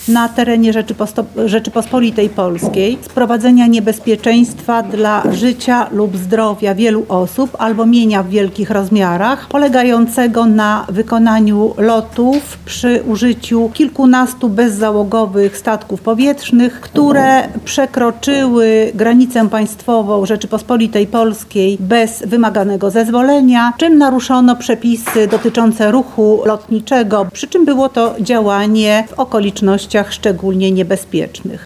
na terenie Rzeczypospolitej Polskiej, sprowadzenia niebezpieczeństwa dla życia lub zdrowia wielu osób albo mienia w wielkich rozmiarach, polegającego na wykonaniu lotów przy użyciu kilkunastu bezzałogowych statków powietrznych, które przekroczyły granicę państwową Rzeczypospolitej Polskiej bez wymaganego zezwolenia, czym naruszono przepisy dotyczące ruchu lotniczego, przy czym było to działanie w okolicznościach szczególnie niebezpiecznych.